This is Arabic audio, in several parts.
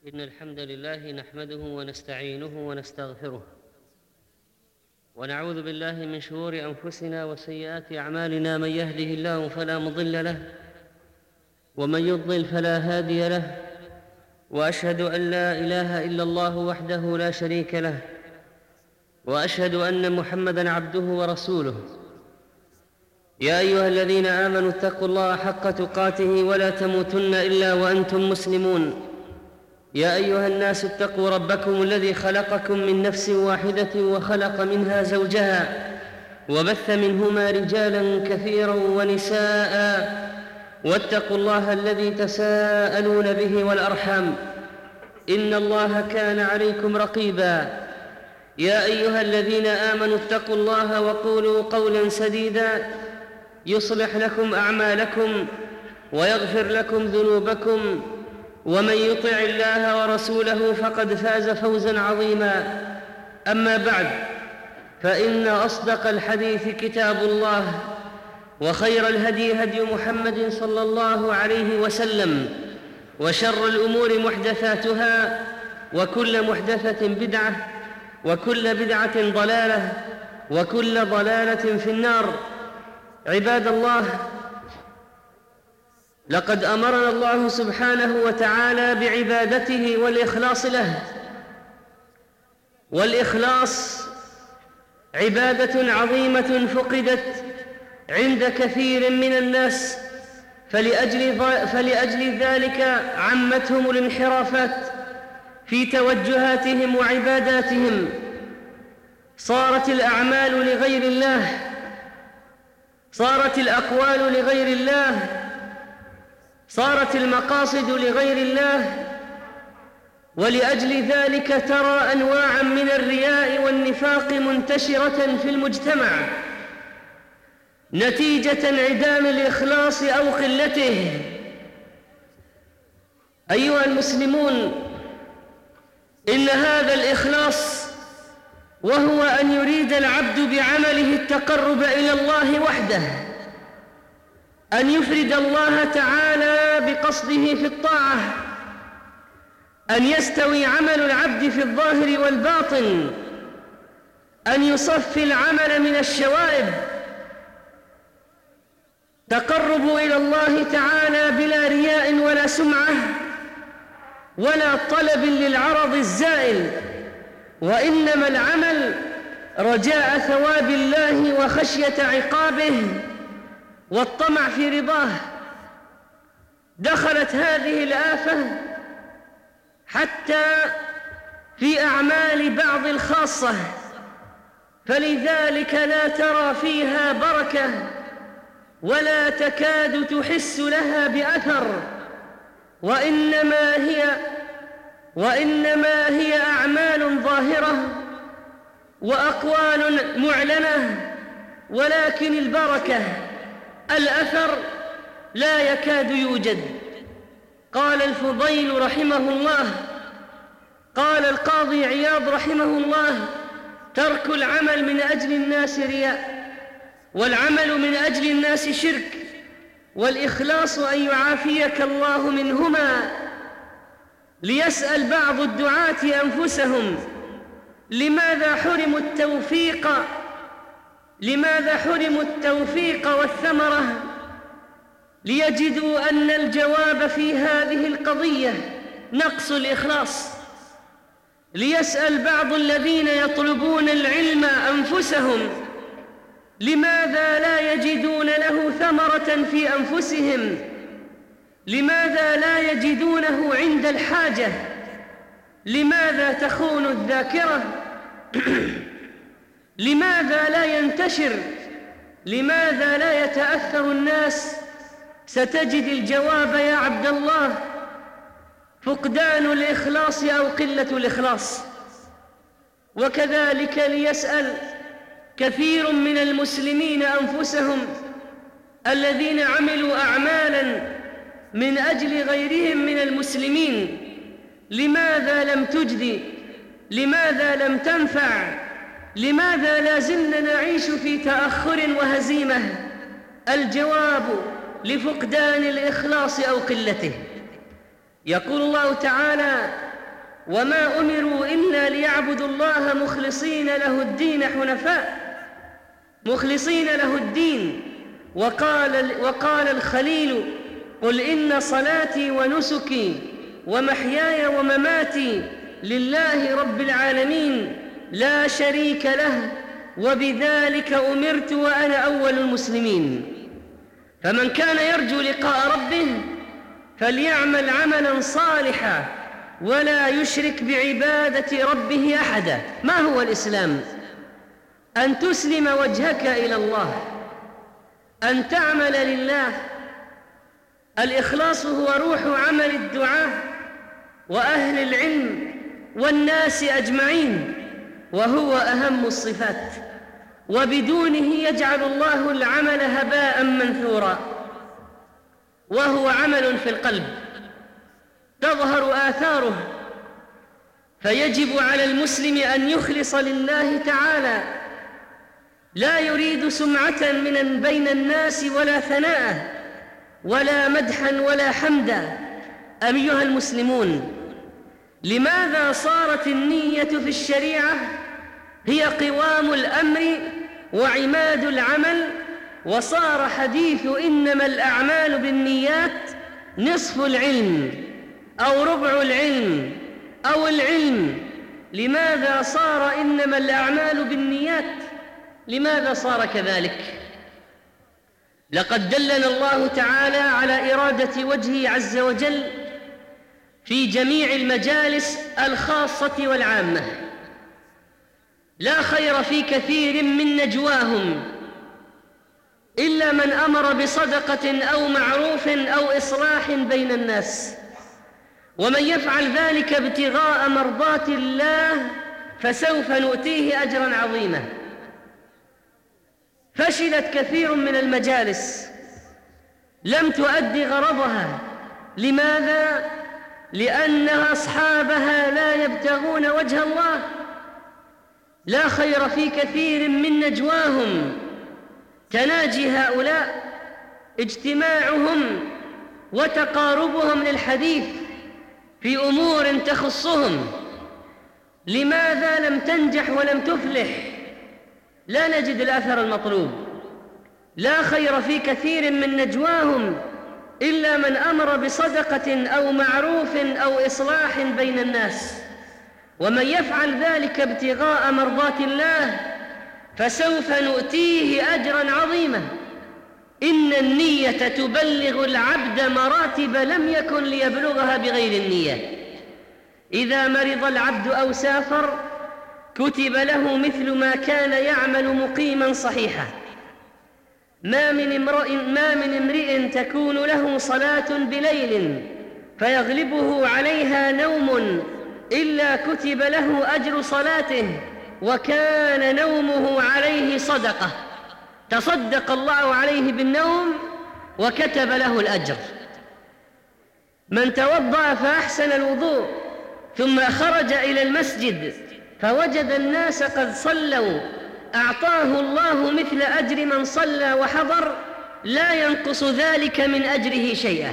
إن الحمد لله نحمده ونستعينه ونستغفره ونعوذ بالله من شرور أنفسنا وسيئات أعمالنا. من يهده الله فلا مضل له ومن يضلل فلا هادي له، وأشهد أن لا إله إلا الله وحده لا شريك له، وأشهد أن محمدًا عبده ورسوله. يا أيها الذين آمنوا اتقوا الله حق تقاته ولا تموتن إلا وأنتم مسلمون. يا أيها الناس اتقوا ربكم الذي خلقكم من نفس واحدة وخلق منها زوجها وبث منهما رجالا كثيرا ونساء، واتقوا الله الذي تساءلون به والأرحام، إن الله كان عليكم رقيبا. يا أيها الذين آمنوا اتقوا الله وقولوا قولا سديدا يصلح لكم أعمالكم ويغفر لكم ذنوبكم، ومن يطع الله ورسوله فقد فاز فوزا عظيما. أما بعد، فإن أصدق الحديث كتاب الله، وخير الهدي هدي محمد صلى الله عليه وسلم، وشر الأمور محدثاتها، وكل محدثة بدعة، وكل بدعة ضلالة، وكل ضلالة في النار. عباد الله، لقد أمرنا الله سبحانه وتعالى بعبادته والإخلاص له، والإخلاص عبادة عظيمة فقدت عند كثير من الناس، فلأجل ذلك عمتهم الانحرافات في توجهاتهم وعباداتهم. صارت الأعمال لغير الله، صارت الأقوال لغير الله، صارت المقاصد لغير الله. ولأجل ذلك ترى أنواعا من الرياء والنفاق منتشرة في المجتمع نتيجة انعدام الإخلاص أو قلته. أيها المسلمون، إن هذا الإخلاص وهو أن يريد العبد بعمله التقرب إلى الله وحده، أن يفرد الله تعالى بقصده في الطاعة، أن يستوي عمل العبد في الظاهر والباطن، أن يصفي العمل من الشوائب، تقرب إلى الله تعالى بلا رياء ولا سمعة ولا طلب للعرض الزائل، وإنما العمل رجاء ثواب الله وخشية عقابه والطمع في رضاه. دخلت هذه الآفة حتى في أعمال بعض الخاصة، فلذلك لا ترى فيها بركة ولا تكاد تحس لها بأثر، وإنما هي أعمال ظاهرة وأقوال معلنة، ولكن البركة الأثر لا يكاد يوجد. قال الفضيل رحمه الله، قال القاضي عياض رحمه الله: ترك العمل من أجل الناس رياء، والعمل من أجل الناس شرك، والإخلاص أن يعافيك الله منهما. ليسأل بعض الدعاة أنفسهم: لماذا حرموا التوفيق والثمرة؟ ليجدوا أن الجواب في هذه القضية نقص الإخلاص. ليسأل بعض الذين يطلبون العلم أنفسهم: لماذا لا يجدون له ثمرة في أنفسهم؟ لماذا لا يجدونه عند الحاجة؟ لماذا تخون الذاكرة؟ لماذا لا ينتشر؟ لماذا لا يتأثر الناس؟ ستجد الجواب يا عبد الله: فقدان الإخلاص أو قلة الإخلاص. وكذلك ليسأل كثير من المسلمين أنفسهم الذين عملوا أعمالا من أجل غيرهم من المسلمين: لماذا لم تجدي؟ لماذا لم تنفع؟ لماذا لا زلنا نعيش في تأخر وهزيمة؟ الجواب: لفقدان الإخلاص أو قلته. يقول الله تعالى: وما أمروا إلا ليعبدوا الله مخلصين له الدين حنفاء، مخلصين له الدين. وقال الخليل: قل إن صلاتي ونسكي ومحياي ومماتي لله رب العالمين لا شريك له وبذلك أمرت وأنا أول المسلمين. فمن كان يرجو لقاء ربه فليعمل عملا صالحا ولا يشرك بعبادة ربه أحدا. ما هو الإسلام؟ أن تسلم وجهك إلى الله، أن تعمل لله. الإخلاص هو روح عمل الدعاء وأهل العلم والناس أجمعين، وهو أهم الصفات، وبدونه يجعل الله العمل هباء منثورا. وهو عمل في القلب تظهر آثاره، فيجب على المسلم أن يخلص لله تعالى، لا يريد سمعة من بين الناس ولا ثناء ولا مدحا ولا حمدا. أيها المسلمون، لماذا صارت النية في الشريعة هي قوام الأمر وعماد العمل، وصار حديث إنما الأعمال بالنيات نصف العلم أو ربع العلم أو العلم؟ لماذا صار إنما الأعمال بالنيات؟ لماذا صار كذلك؟ لقد دلنا الله تعالى على إرادة وجهه عز وجل في جميع المجالس الخاصة والعامة. لا خير في كثير من نجواهم إلا من أمر بصدقة أو معروف أو إصلاح بين الناس، ومن يفعل ذلك ابتغاء مرضات الله فسوف نؤتيه أجرا عظيما. فشلت كثير من المجالس، لم تؤدي غرضها. لماذا؟ لأن أصحابها لا يبتغون وجه الله. لا خير في كثير من نجواهم. تناجي هؤلاء اجتماعهم وتقاربهم للحديث في أمور تخصهم. لماذا لم تنجح ولم تفلح؟ لا نجد الأثر المطلوب. لا خير في كثير من نجواهم إلا من أمر بصدقة أو معروف أو إصلاح بين الناس، ومن يفعل ذلك ابتغاء مرضات الله فسوف نؤتيه أجرا عظيما. إن النية تبلغ العبد مراتب لم يكن ليبلغها بغير النية. إذا مرض العبد أو سافر كتب له مثل ما كان يعمل مقيما صحيحا. ما من امرئ تكون له صلاة بليل فيغلبه عليها نوم إلا كتب له أجر صلاته وكان نومه عليه صدقة. تصدق الله عليه بالنوم وكتب له الأجر. من توضأ فأحسن الوضوء ثم خرج إلى المسجد فوجد الناس قد صلوا أعطاه الله مثل أجر من صلى وحضر، لا ينقص ذلك من أجره شيئا.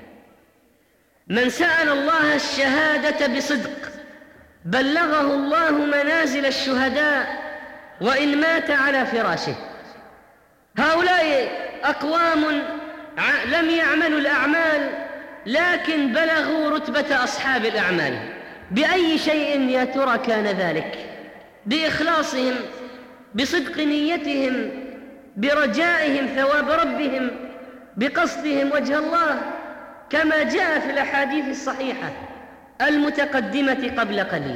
من سأل الله الشهادة بصدق بلغه الله منازل الشهداء وإن مات على فراشه. هؤلاء أقوام لم يعملوا الأعمال لكن بلغوا رتبة أصحاب الأعمال. بأي شيء يا ترى كان ذلك؟ بإخلاصهم، بصدق نيتهم، برجائهم ثواب ربهم، بقصدهم وجه الله، كما جاء في الأحاديث الصحيحة المتقدمة قبل قليل.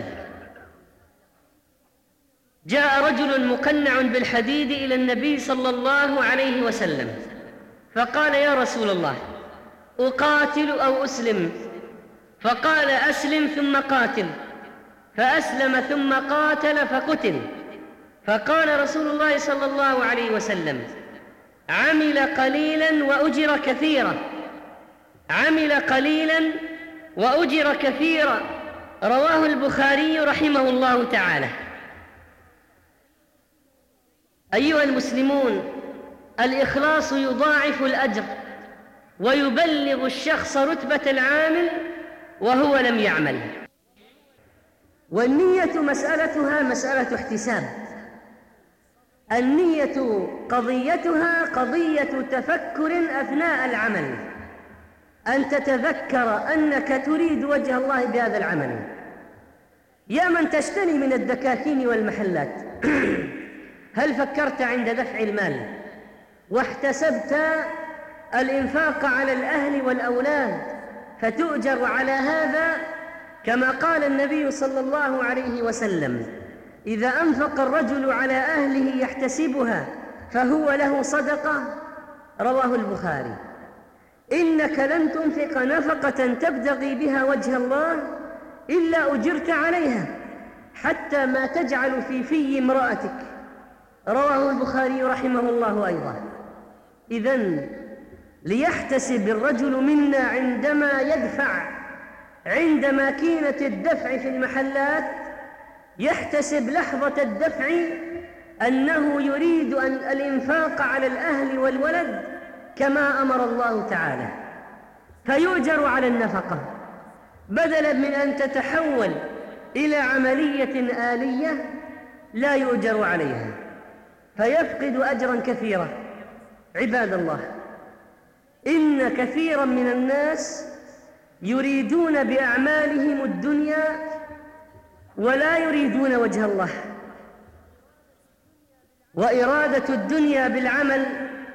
جاء رجل مقنع بالحديد إلى النبي صلى الله عليه وسلم فقال: يا رسول الله، أقاتل أو أسلم؟ فقال: أسلم ثم قاتل. فأسلم ثم قاتل فقتل. فقال رسول الله صلى الله عليه وسلم: عمل قليلا وأجر كثيرا، عمل قليلا وأجر كثيرا. رواه البخاري رحمه الله تعالى. أيها المسلمون، الإخلاص يضاعف الأجر ويبلغ الشخص رتبة العامل وهو لم يعمل. والنية مسألتها مسألة احتساب. النية قضيتها قضية تفكر أثناء العمل، أن تتذكر أنك تريد وجه الله بهذا العمل. يا من تشتري من الدكاكين والمحلات، هل فكرت عند دفع المال واحتسبت الإنفاق على الأهل والأولاد فتؤجر على هذا؟ كما قال النبي صلى الله عليه وسلم: إذا أنفق الرجل على أهله يحتسبها فهو له صدقة. رواه البخاري. إنك لن تنفق نفقة تبتغي بها وجه الله إلا أجرت عليها حتى ما تجعل في امرأتك. رواه البخاري رحمه الله أيضا. إذن ليحتسب الرجل منا عندما يدفع عند ماكينة الدفع في المحلات، يحتسب لحظة الدفع أنه يريد الإنفاق على الأهل والولد كما أمر الله تعالى، فيؤجر على النفقة بدلا من أن تتحول إلى عملية آلية لا يؤجر عليها، فيفقد أجرا كثيرا. عباد الله، إن كثيرا من الناس يريدون بأعمالهم الدنيا ولا يريدون وجه الله. وإرادة الدنيا بالعمل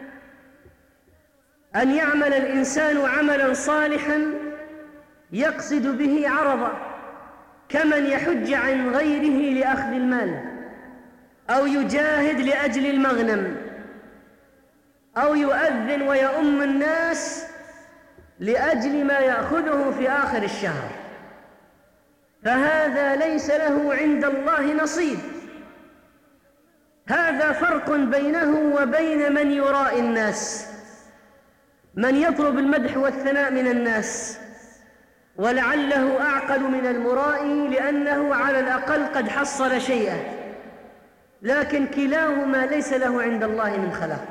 أن يعمل الإنسان عملا صالحا يقصد به عرضا، كمن يحج عن غيره لأخذ المال، أو يجاهد لأجل المغنم، أو يؤذن ويؤم الناس لأجل ما يأخذه في آخر الشهر، فهذا ليس له عند الله نصيب. هذا فرق بينه وبين من يرائي الناس، من يطلب المدح والثناء من الناس، ولعله أعقل من المرائي لأنه على الأقل قد حصل شيئا، لكن كلاهما ليس له عند الله من خلاق.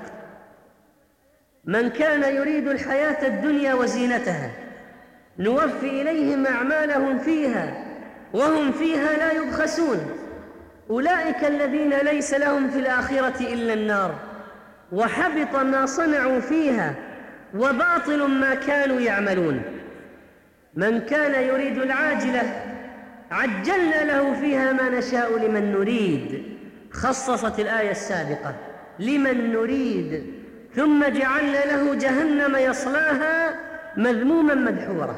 من كان يريد الحياة الدنيا وزينتها نوفي إليهم أعمالهم فيها وهم فيها لا يبخسون، أولئك الذين ليس لهم في الآخرة إلا النار، وحبط ما صنعوا فيها وباطل ما كانوا يعملون. من كان يريد العاجلة عجلنا له فيها ما نشاء لمن نريد، خصصت الآية السابقة لمن نريد، ثم جعلنا له جهنم يصلاها مذموما مدحورا.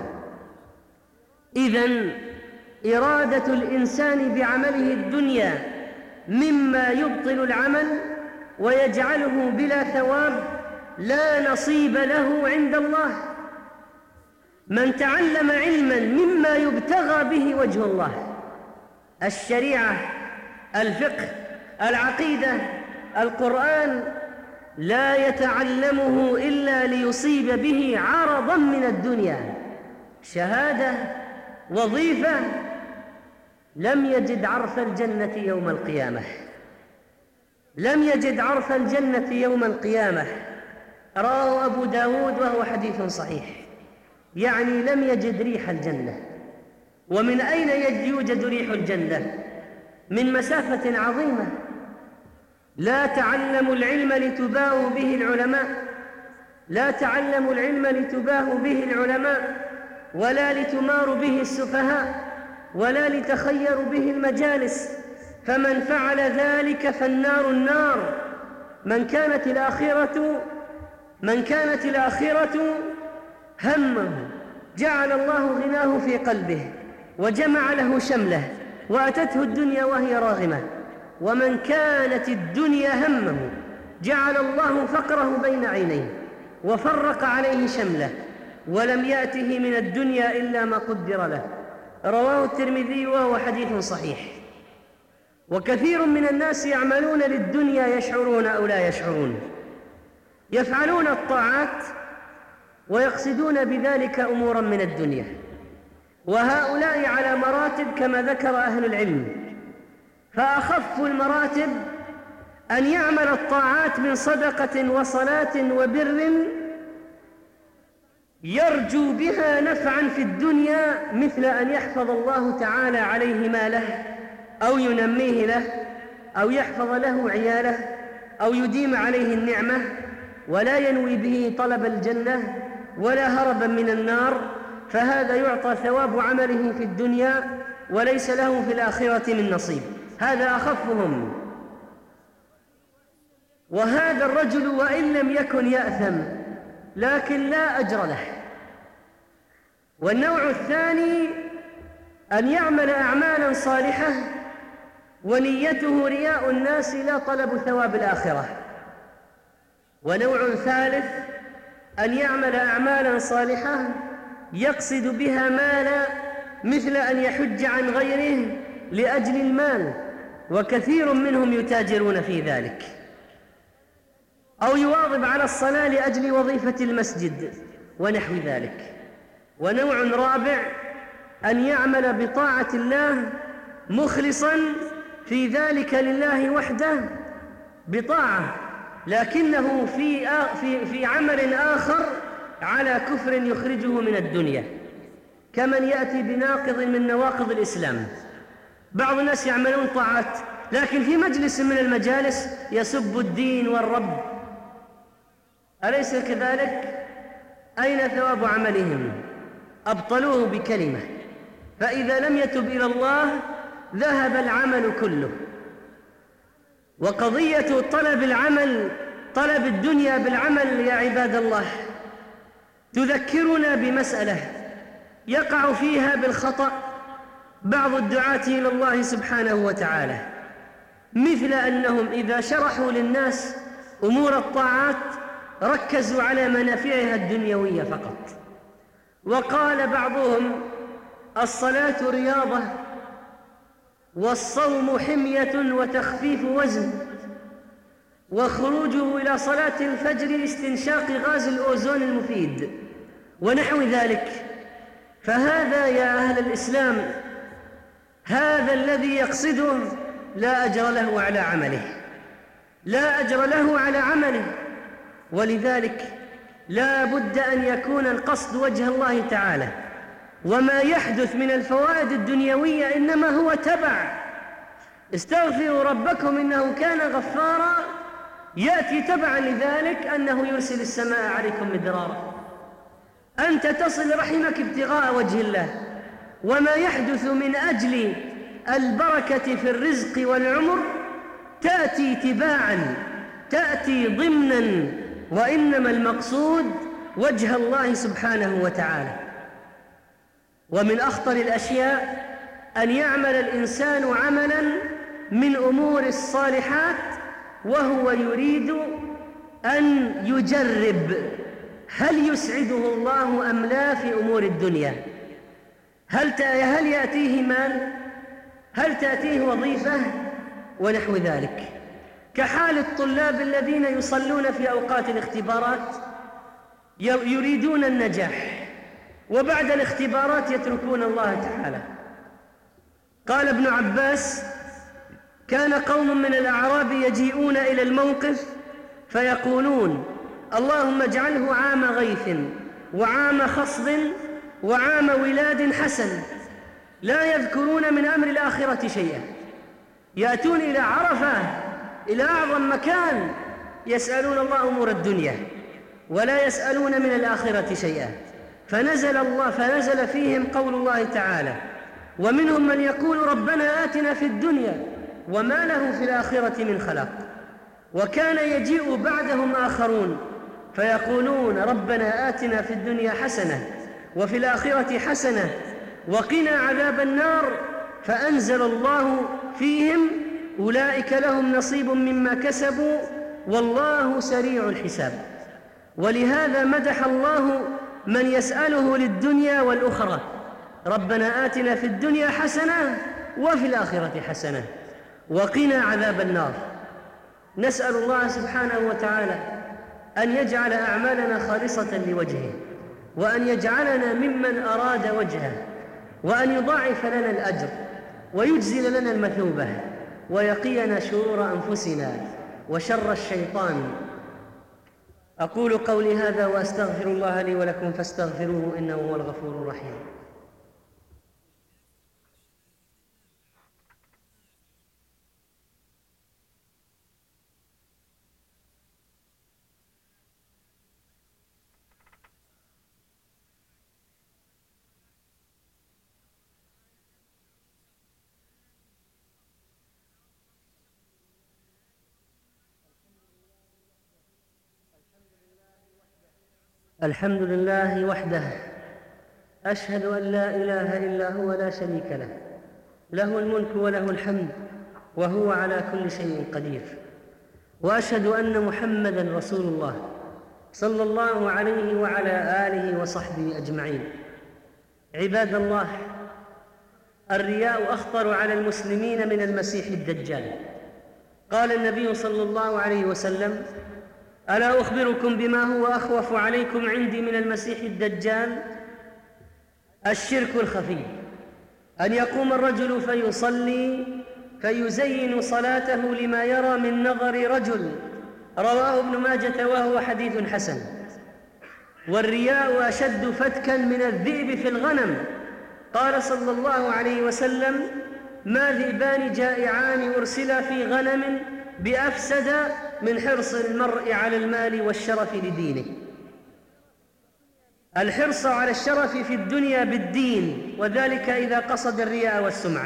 إذن إرادة الإنسان بعمله الدنيا مما يبطل العمل ويجعله بلا ثواب لا نصيب له عند الله. من تعلم علما مما يبتغى به وجه الله، الشريعة، الفقه، العقيدة، القرآن، لا يتعلمه إلا ليصيب به عرضا من الدنيا، شهادة، وظيفة، لم يجد عرف الجنة يوم القيامة. لم يجد عرف الجنة يوم القيامة. رواه أبو داود وهو حديث صحيح، يعني لم يجد ريح الجنة. ومن أين يوجد ريح الجنة؟ من مسافة عظيمة. لا تعلموا العلم لتباهوا به العلماء، لا تعلموا العلم لتباهوا به العلماء، ولا لتماروا به السفهاء، ولا لتخيروا به المجالس، فمن فعل ذلك فالنار النار. من كانت الآخرة همه جعل الله غناه في قلبه وجمع له شمله وأتته الدنيا وهي راغمة. ومن كانت الدنيا همه جعل الله فقره بين عينيه وفرق عليه شمله ولم يأته من الدنيا إلا ما قدر له. رواه الترمذي وهو حديث صحيح. وكثير من الناس يعملون للدنيا يشعرون أو لا يشعرون، يفعلون الطاعات ويقصدون بذلك أمورا من الدنيا، وهؤلاء على مراتب كما ذكر أهل العلم. فأخف المراتب أن يعمل الطاعات من صدقة وصلاة وبر يرجو بها نفعا في الدنيا، مثل أن يحفظ الله تعالى عليه ماله أو ينميه له أو يحفظ له عياله أو يديم عليه النعمة، ولا ينوي به طلب الجنة ولا هربا من النار، فهذا يعطى ثواب عمله في الدنيا وليس له في الآخرة من نصيب. هذا أخفهم. وهذا الرجل وإن لم يكن يأثم لكن لا أجر له. والنوع الثاني أن يعمل أعمالا صالحة ونيته رياء الناس لا طلب ثواب الآخرة. ونوع ثالث أن يعمل أعمالا صالحة يقصد بها مالا، مثل أن يحج عن غيره لأجل المال، وكثير منهم يتاجرون في ذلك، أو يواظب على الصلاة لأجل وظيفة المسجد ونحو ذلك. ونوع رابع أن يعمل بطاعة الله مخلصا في ذلك لله وحده بطاعة، لكنه في عمل آخر على كفر يخرجه من الدنيا، كمن يأتي بناقض من نواقض الإسلام. بعض الناس يعملون طاعات لكن في مجلس من المجالس يسب الدين والرب، أليس كذلك؟ أين ثواب عملهم؟ أبطلوه بكلمة، فإذا لم يتب إلى الله ذهب العمل كله. وقضية طلب الدنيا بالعمل يا عباد الله تذكرنا بمسألة يقع فيها بالخطأ بعض الدعاة إلى الله سبحانه وتعالى، مثل أنهم إذا شرحوا للناس أمور الطاعات ركزوا على منافعها الدنيوية فقط. وقال بعضهم: الصلاة رياضة، والصوم حمية وتخفيف وزن، وخروجه إلى صلاة الفجر استنشاق غاز الأوزون المفيد، ونحو ذلك. فهذا يا أهل الإسلام، هذا الذي يقصده لا أجر له على عمله، لا أجر له على عمله. ولذلك لا بد أن يكون القصد وجه الله تعالى، وما يحدث من الفوائد الدنيوية إنما هو تبع. استغفروا ربكم إنه كان غفارا، يأتي تبعا لذلك أنه يرسل السماء عليكم مدرارا. أنت تصل رحمك ابتغاء وجه الله، وما يحدث من أجل البركة في الرزق والعمر تأتي تباعا، تأتي ضمنا، وإنما المقصود وجه الله سبحانه وتعالى. ومن أخطر الأشياء أن يعمل الإنسان عملا من أمور الصالحات وهو يريد أن يجرب هل يسعده الله أم لا في أمور الدنيا. هل يأتيه مال؟ هل تأتيه وظيفة؟ ونحو ذلك، كحال الطلاب الذين يصلون في أوقات الاختبارات يريدون النجاح، وبعد الاختبارات يتركون الله تعالى. قال ابن عباس: كان قوم من الأعراب يجيئون إلى الموقف فيقولون: اللهم اجعله عام غيث وعام خصب وعام ولاد حسن، لا يذكرون من أمر الآخرة شيئا. يأتون إلى عرفة، إلى أعظم مكان، يسألون الله أمور الدنيا ولا يسألون من الآخرة شيئا. فنزل فيهم قول الله تعالى: ومنهم من يقول ربنا آتنا في الدنيا وما له في الآخرة من خلاق. وكان يجيء بعدهم آخرون فيقولون ربنا آتنا في الدنيا حسنة وفي الآخرة حسنة وقنا عذاب النار، فأنزل الله فيهم: أولئك لهم نصيب مما كسبوا والله سريع الحساب. ولهذا مدح الله من يسأله للدنيا والأخرى: ربنا آتنا في الدنيا حسنة وفي الآخرة حسنة وقنا عذاب النار. نسأل الله سبحانه وتعالى أن يجعل أعمالنا خالصة لوجهه، وأن يجعلنا ممن أراد وجهه، وأن يضاعف لنا الأجر ويجزل لنا المثوبة، ويقينا شرور أنفسنا وشر الشيطان. أقول قولي هذا وأستغفر الله لي ولكم فاستغفروه إنه هو الغفور الرحيم. الحمد لله وحده، أشهد أن لا إله إلا هو لا شريك له، له الملك وله الحمد وهو على كل شيء قدير، وأشهد أن محمدًا رسول الله صلى الله عليه وعلى آله وصحبه أجمعين. عباد الله، الرياء أخطر على المسلمين من المسيح الدجال. قال النبي صلى الله عليه وسلم: ألا أخبركم بما هو أخوف عليكم عندي من المسيح الدجال؟ الشرك الخفي، أن يقوم الرجل فيصلي فيزين صلاته لما يرى من نظر رجل، رواه ابن ماجة وهو حديث حسن. والرياء أشد فتكا من الذئب في الغنم. قال صلى الله عليه وسلم: ما ذئبان جائعان أرسلا في غنم بأفسد من حرص المرء على المال والشرف لدينه. الحرص على الشرف في الدنيا بالدين، وذلك إذا قصد الرياء والسمعة.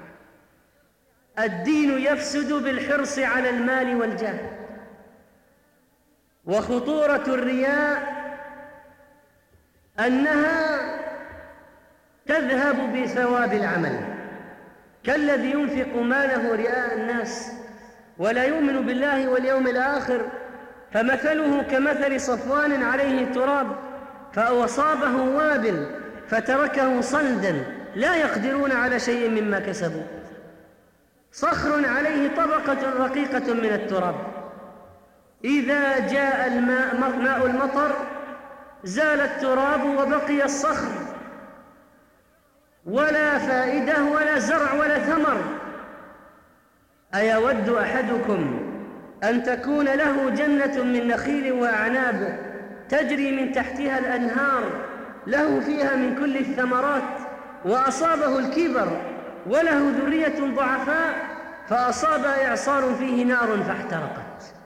الدين يفسد بالحرص على المال والجاه. وخطورة الرياء أنها تذهب بثواب العمل، كالذي ينفق ماله رئاء الناس ولا يؤمن بالله واليوم الآخر، فمثله كمثل صفوان عليه تراب فأصابه وابل فتركه صلدا لا يقدرون على شيء مما كسبوا. صخر عليه طبقة رقيقة من التراب، إذا جاء ماء المطر زال التراب وبقي الصخر، ولا فائدة ولا زرع ولا ثمر. أيود أحدكم أن تكون له جنة من نخيل وأعناب تجري من تحتها الأنهار، له فيها من كل الثمرات، وأصابه الكبر وله ذرية ضعفاء فأصاب إعصار فيه نار فاحترقت؟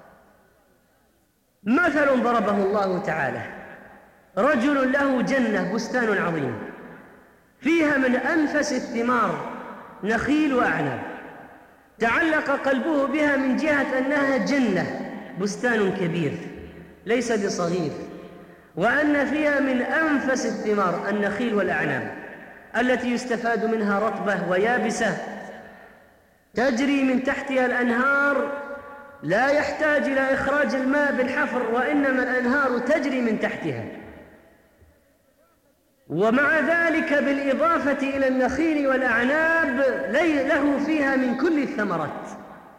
مثل ضربه الله تعالى: رجل له جنة بستان عظيم فيها من أنفس الثمار نخيل وأعناب، تعلق قلبه بها من جهة أنها جنة، بستان كبير ليس بصغير، وأن فيها من أنفس الثمار النخيل والأعناب التي يستفاد منها رطبة ويابسة، تجري من تحتها الأنهار، لا يحتاج إلى إخراج الماء بالحفر، وإنما الأنهار تجري من تحتها. ومع ذلك بالإضافة إلى النخيل والأعناب له فيها من كل الثمرات،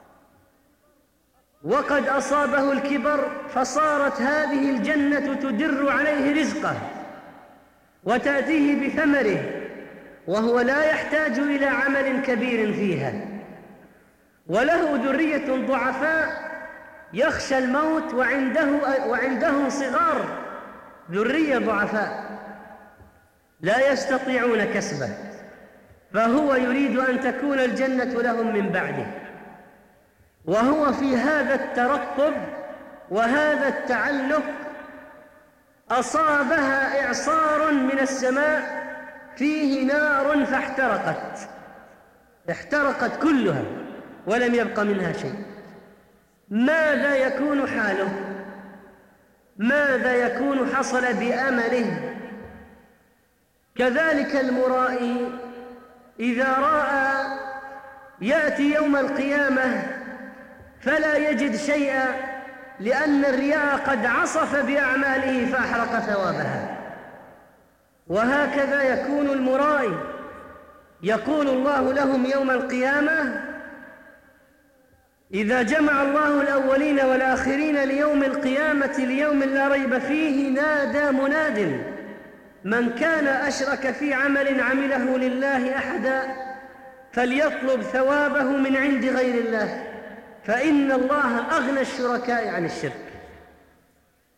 وقد أصابه الكبر فصارت هذه الجنة تدر عليه رزقه وتأتيه بثمره، وهو لا يحتاج إلى عمل كبير فيها، وله ذرية ضعفاء يخشى الموت وعنده صغار ذرية ضعفاء لا يستطيعون كسبه، فهو يريد أن تكون الجنة لهم من بعده، وهو في هذا الترقب وهذا التعلق أصابها إعصار من السماء فيه نار احترقت كلها ولم يبق منها شيء. ماذا يكون حاله؟ ماذا يكون حصل بأمله؟ كذلك المرائي إذا رأى يأتي يوم القيامة فلا يجد شيئا، لأن الرياء قد عصف بأعماله فأحرق ثوابها. وهكذا يكون المرائي، يقول الله لهم يوم القيامة: إذا جمع الله الأولين والآخرين ليوم القيامة ليوم لا ريب فيه، نادى مناد: من كان أشرك في عمل عمله لله أحدا فليطلب ثوابه من عند غير الله، فإن الله أغنى الشركاء عن الشرك.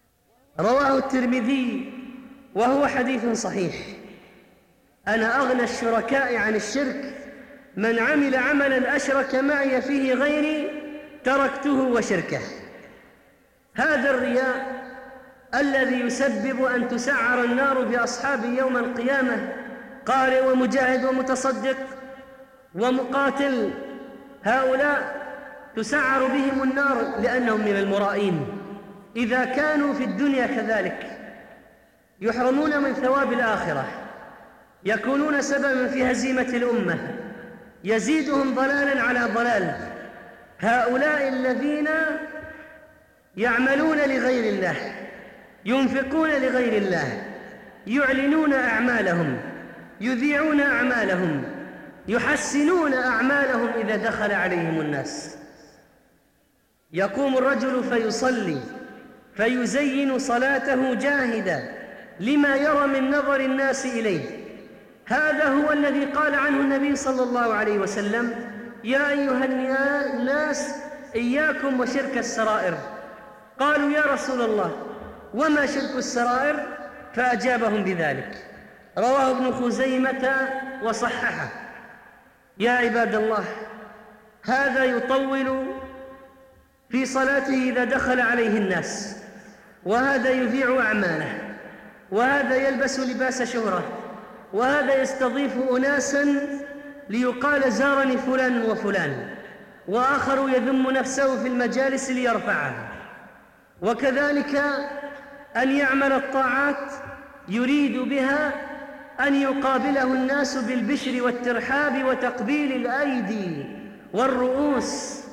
رواه الترمذي وهو حديث صحيح: أنا أغنى الشركاء عن الشرك، من عمل عملا أشرك معي فيه غيري تركته وشركه. هذا الرياء الذي يسبب أن تسعر النار بأصحابه يوم القيامة، قارئ ومجاهد ومتصدق ومقاتل، هؤلاء تسعر بهم النار لأنهم من المرائين. إذا كانوا في الدنيا كذلك يحرمون من ثواب الآخرة، يكونون سببا في هزيمة الأمة، يزيدهم ضلالا على ضلال. هؤلاء الذين يعملون لغير الله، ينفقون لغير الله، يعلنون أعمالهم، يذيعون أعمالهم، يحسنون أعمالهم إذا دخل عليهم الناس. يقوم الرجل فيصلي فيزين صلاته جاهدا لما يرى من نظر الناس إليه. هذا هو الذي قال عنه النبي صلى الله عليه وسلم: يا أيها الناس إياكم وشرك السرائر. قالوا: يا رسول الله وما شرك السرائر؟ فأجابهم بذلك. رواه ابن خزيمة وصححه. يا عباد الله، هذا يطول في صلاته إذا دخل عليه الناس، وهذا يذيع أعماله، وهذا يلبس لباس شهرة، وهذا يستضيف أناسا ليقال زارني فلان وفلان، وآخر يذم نفسه في المجالس ليرفعها. وكذلك أن يعمل الطاعات يريد بها أن يقابله الناس بالبشر والترحاب وتقبيل الأيدي والرؤوس،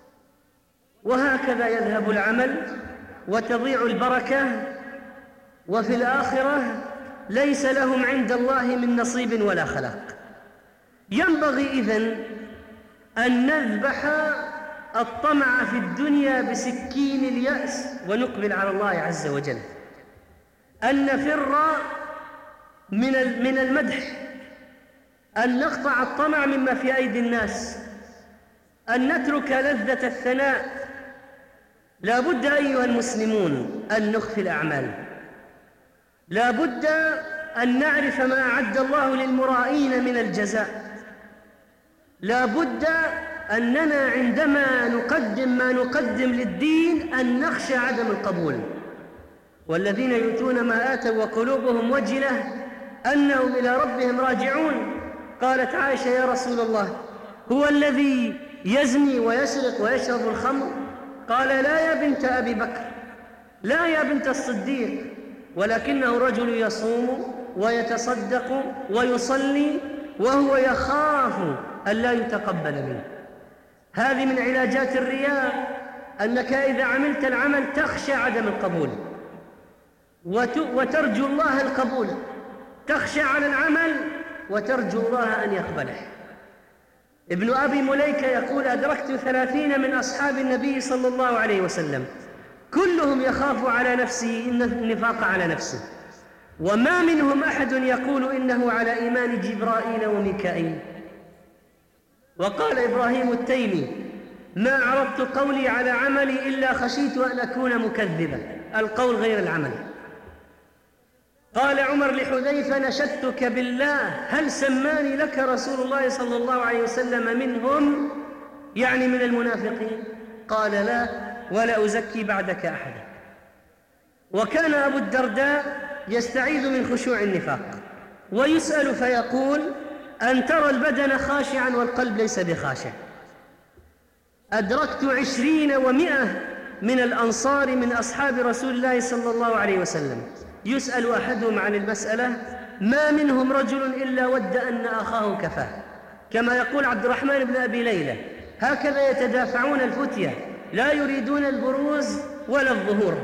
وهكذا يذهب العمل وتضيع البركة، وفي الآخرة ليس لهم عند الله من نصيب ولا خلاق. ينبغي إذن أن نذبح الطمع في الدنيا بسكين اليأس ونقبل على الله عز وجل، أن نفر من المدح، أن نقطع الطمع مما في أيدي الناس، أن نترك لذة الثناء. لا بد أيها المسلمون أن نخفي الأعمال، لا بد أن نعرف ما أعد الله للمرائين من الجزاء. لا بد أننا عندما نقدم ما نقدم للدين أن نخشى عدم القبول. والذين يؤتون ما آتوا وقلوبهم وجلة أنهم إلى ربهم راجعون. قالت عائشة: يا رسول الله، هو الذي يزني ويسرق ويشرب الخمر؟ قال: لا يا بنت أبي بكر، لا يا بنت الصديق، ولكنه رجل يصوم ويتصدق ويصلي وهو يخاف أن لا يتقبل منه. هذه من علاجات الرياء، أنك إذا عملت العمل تخشى عدم القبول وترجو الله القبول، تخشى على العمل وترجو الله أن يقبله. ابن أبي مليكة يقول: أدركت 30 من أصحاب النبي صلى الله عليه وسلم كلهم يخاف على نفسه إن النفاق على نفسه، وما منهم أحد يقول إنه على إيمان جبرائيل وميكائيل. وقال إبراهيم التيمي: ما عرضت قولي على عملي إلا خشيت أن أكون مكذبا، القول غير العمل. قال عمر لحذيفة: نشدتك بالله هل سماني لك رسول الله صلى الله عليه وسلم منهم، يعني من المنافقين؟ قال: لا، ولا أزكي بعدك أحدا. وكان أبو الدرداء يستعيذ من خشوع النفاق، ويسأل فيقول: أن ترى البدن خاشعا والقلب ليس بخاشع. أدركت 20 و100 من الأنصار من أصحاب رسول الله صلى الله عليه وسلم يسأل أحدهم عن المسألة ما منهم رجل إلا ود أن أخاه كفاه، كما يقول عبد الرحمن بن أبي ليلى: هكذا يتدافعون الفتية، لا يريدون البروز ولا الظهور.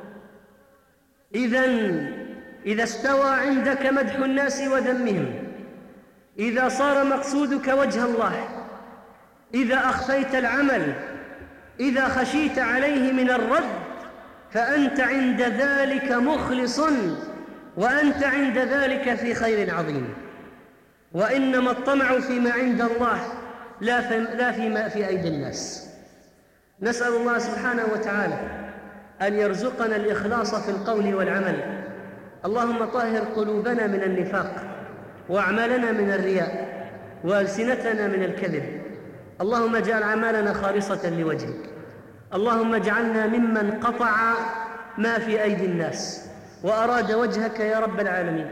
إذا استوى عندك مدح الناس وذمهم، إذا صار مقصودك وجه الله، إذا أخفيت العمل، إذا خشيت عليه من الرد، فأنت عند ذلك مخلص، وأنت عند ذلك في خير عظيم. وإنما الطمع فيما عند الله لا فيما في أيدي الناس. نسأل الله سبحانه وتعالى أن يرزقنا الإخلاص في القول والعمل. اللهم طهر قلوبنا من النفاق، وأعمالنا من الرياء، وألسنتنا من الكذب. اللهم اجعل أعمالنا خالصة لوجهك. اللهم اجعلنا ممن قطع ما في أيدي الناس وأراد وجهك يا رب العالمين.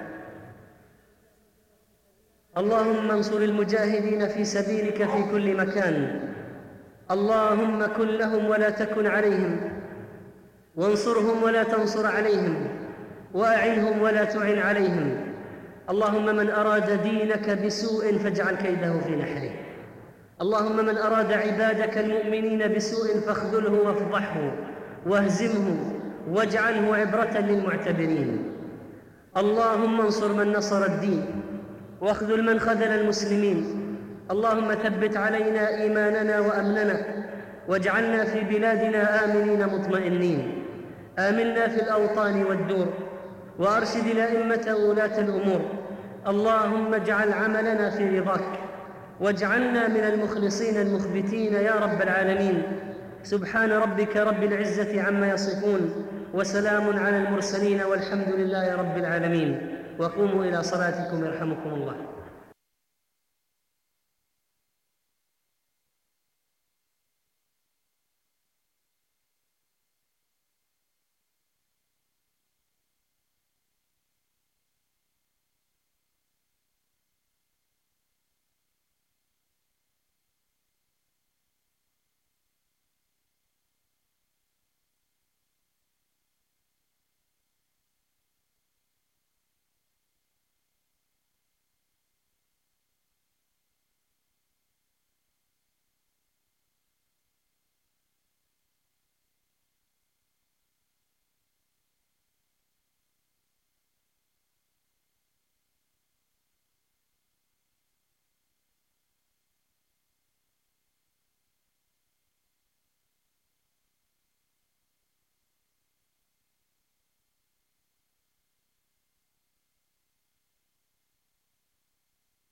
اللهم انصر المجاهدين في سبيلك في كل مكان. اللهم كن لهم ولا تكن عليهم، وانصرهم ولا تنصر عليهم، وأعنهم ولا تعن عليهم. اللهم من أراد دينك بسوء فاجعل كيده في نحره. اللهم من أراد عبادك المؤمنين بسوء فاخذله وافضحه واهزمه واجعله عبرة للمعتبرين. اللهم انصر من نصر الدين، واخذل من خذل المسلمين. اللهم ثبت علينا إيماننا وأمننا، واجعلنا في بلادنا آمنين مطمئنين. آمنا في الأوطان والدور، وأرشد الأئمة وولاة الأمور. اللهم اجعل عملنا في رضاك، واجعلنا من المخلصين المخبتين يا رب العالمين. سبحان ربك رب العزة عما يصفون، وسلام على المرسلين، والحمد لله رب العالمين. وقوموا إلى صلاتكم يرحمكم الله.